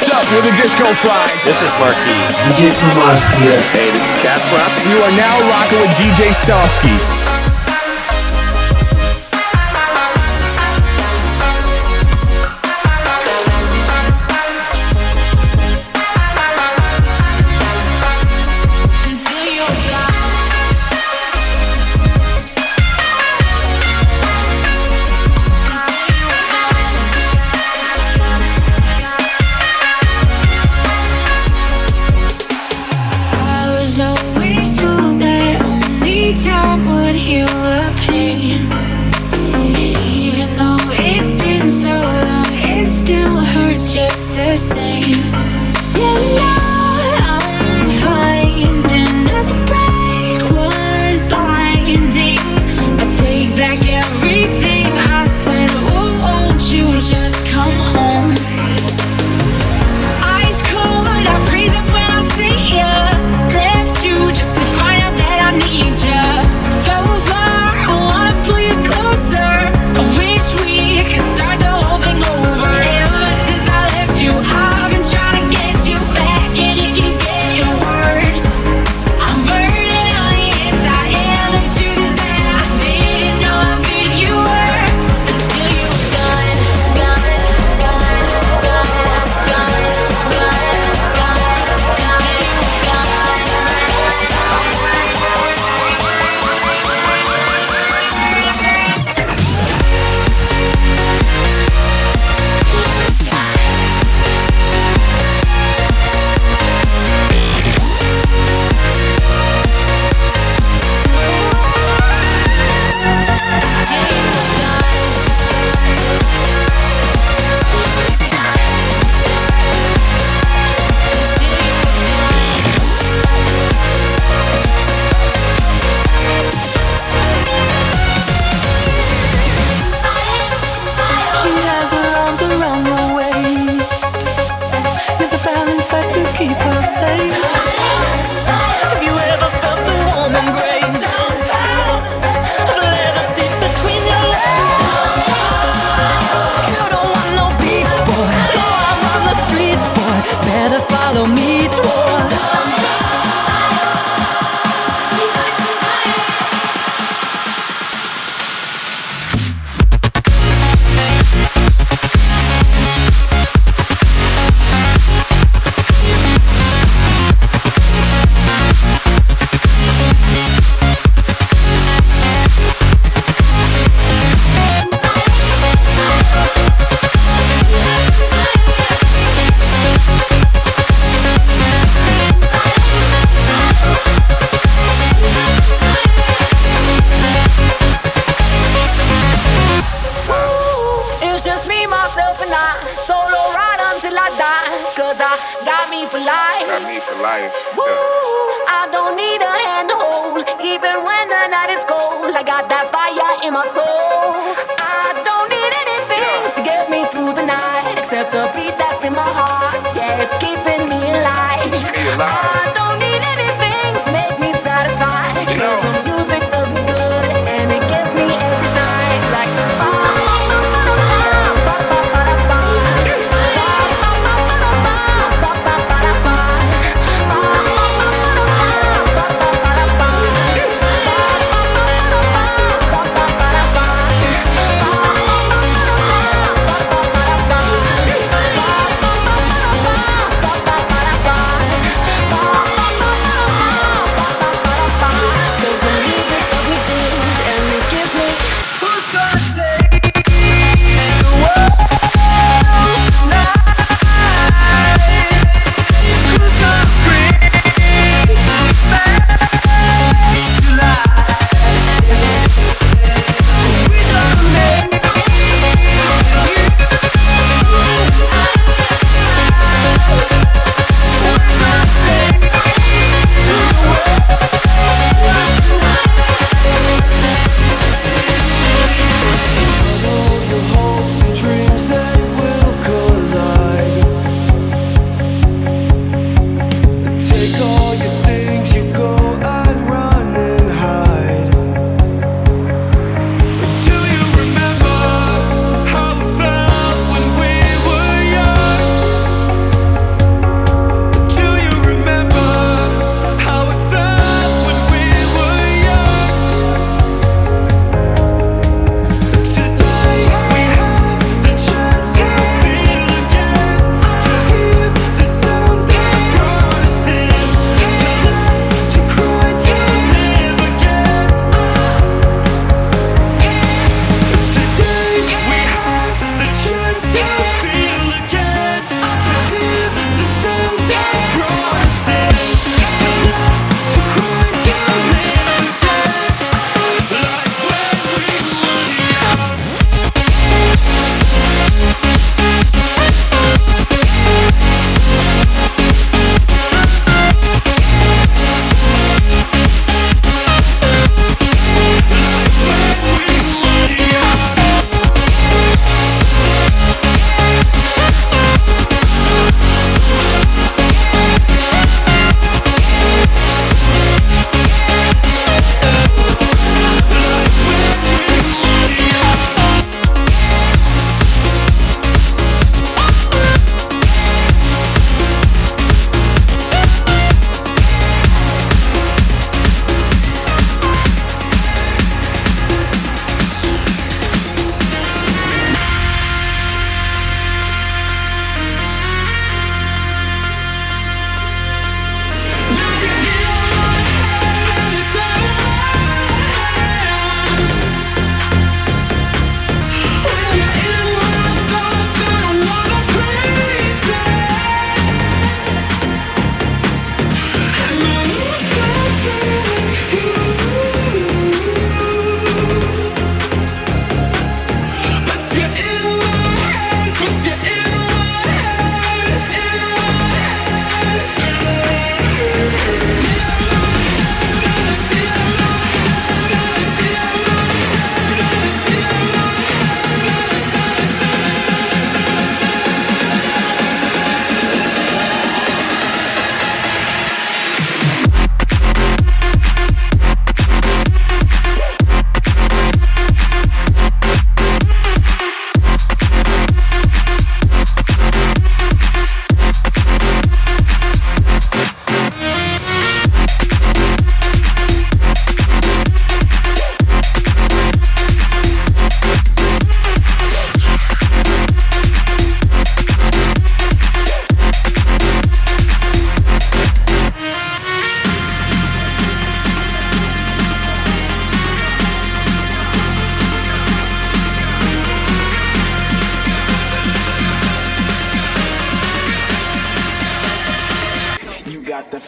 With a disco fly. This is Marquis. DJ Smolar's here. Hey, this is Cat Flap. You are now rocking with DJ Starsky.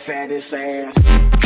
fattest ass.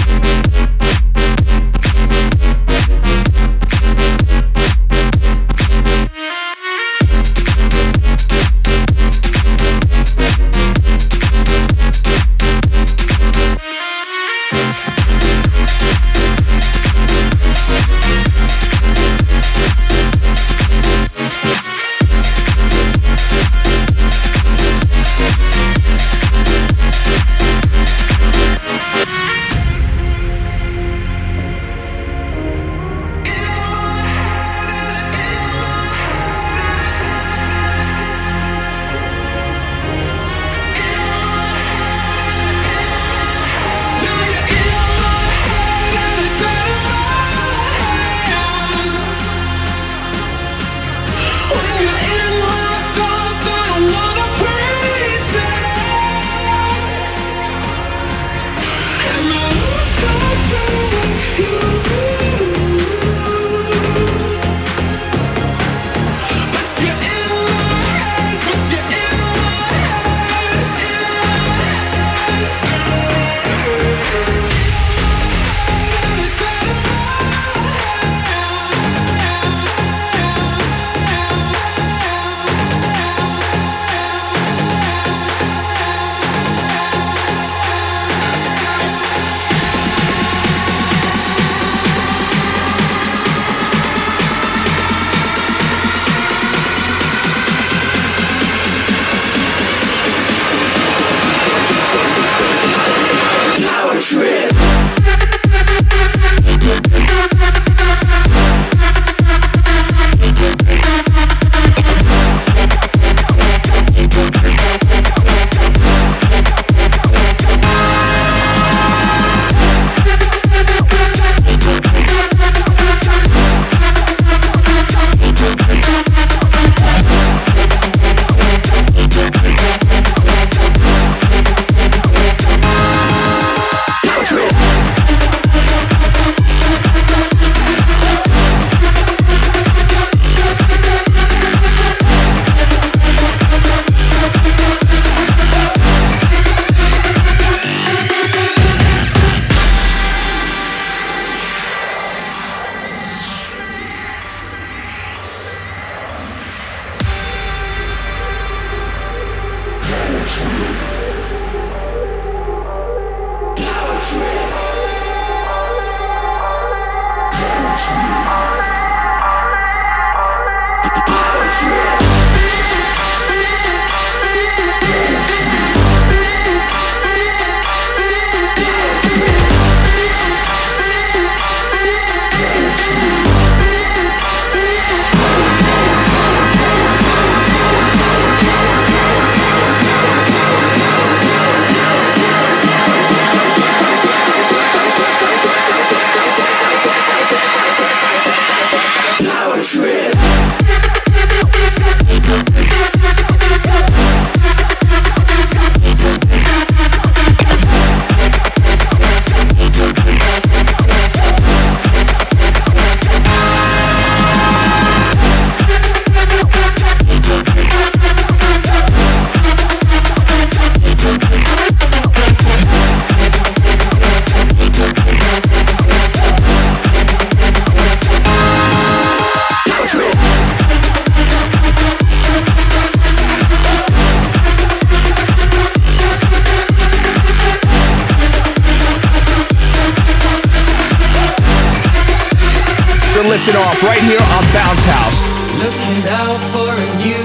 Lifted off right here on Bounce House. Looking out for a new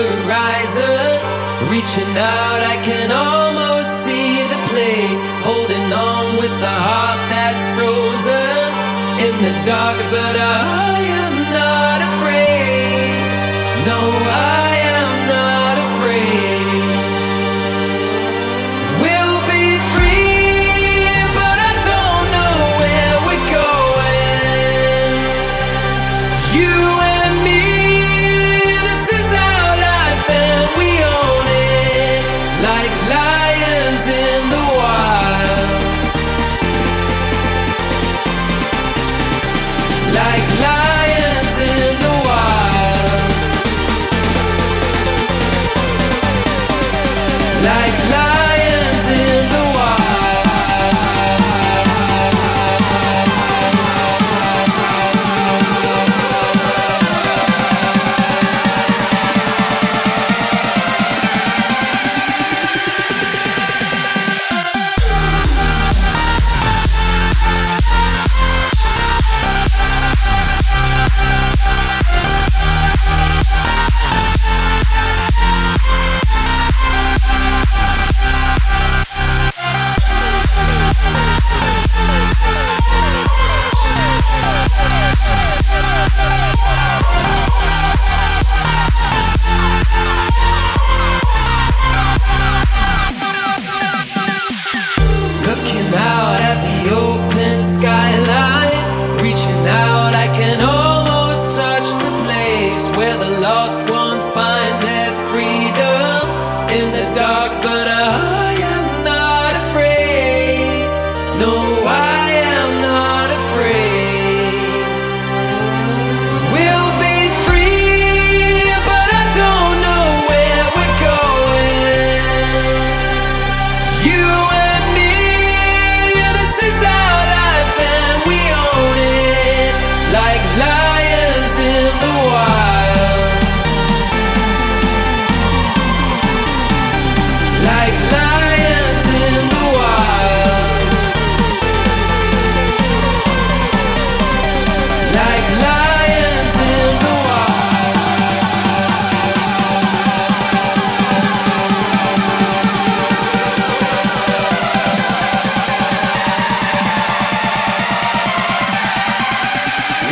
horizon, reaching out, I can almost see the place, holding on with a heart that's frozen in the dark, but I am not afraid. No, I am not afraid. We'll be free, but I don't know where we're going. You and me, this is our life and we own it, like lions in the wild. Like lions in the wild. Like lions in the wild.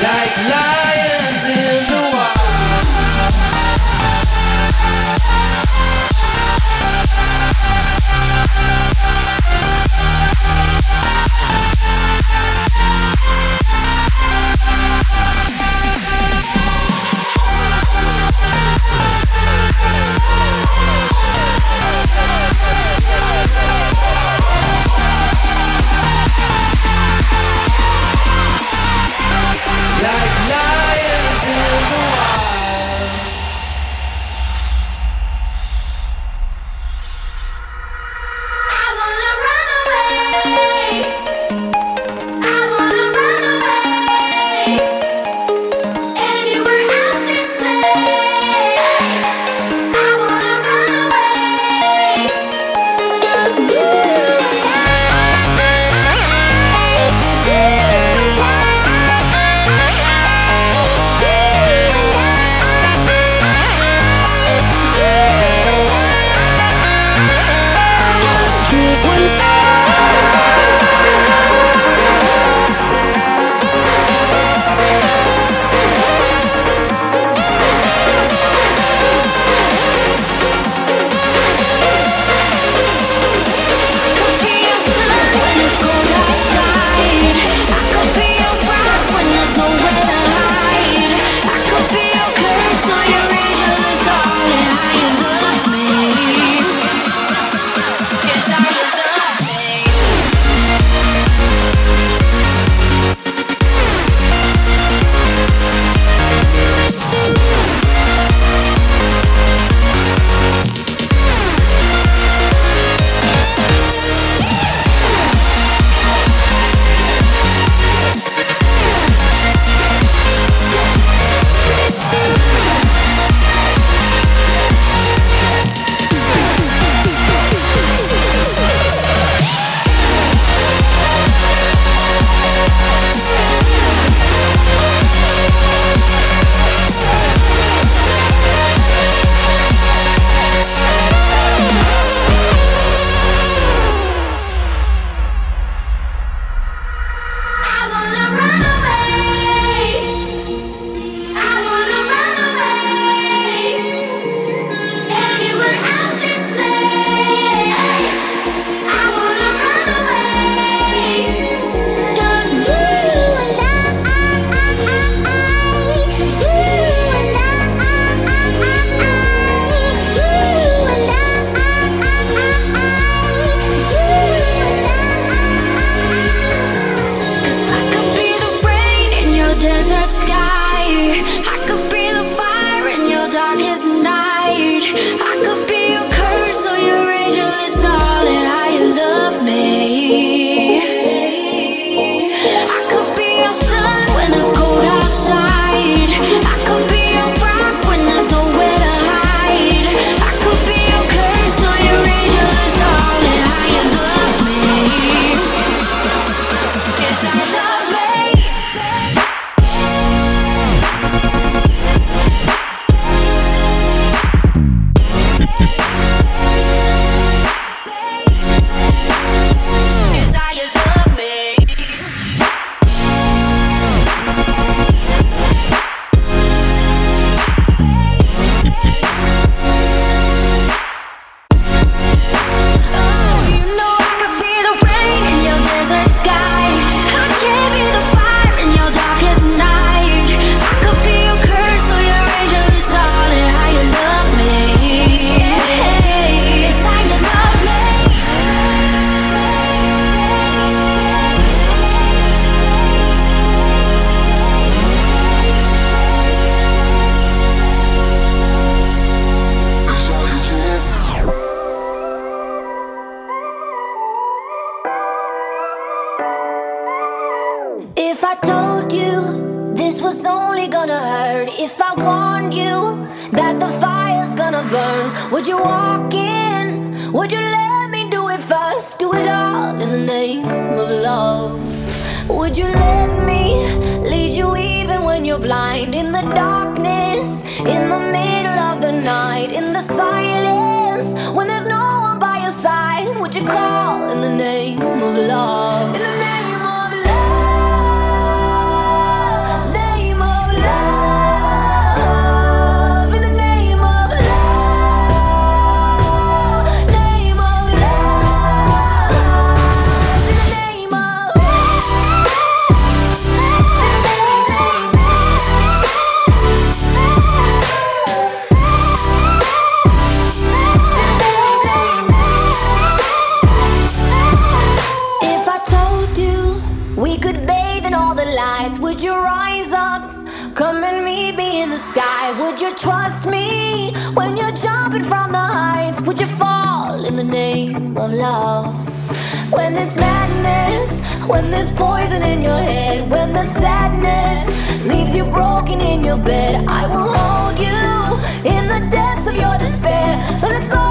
like lions in the wild. Like lions in the wild. I wanna run away. I wanna run away. Anywhere out this place. I wanna run away. Just you Would you walk in? Would you let me do it fast? Do it all in the name of love. Would you let me lead you even when you're blind? In the darkness, in the middle of the night, in the silence, when there's no one by your side. Would you call in the name of love? In the name of love, name Would you rise up? Come and meet me in the sky. Would you trust me when you're jumping from the heights? Would you fall in the name of love? When there's madness, when there's poison in your head, when the sadness leaves you broken in your bed, I will hold you in the depths of your despair. When it's all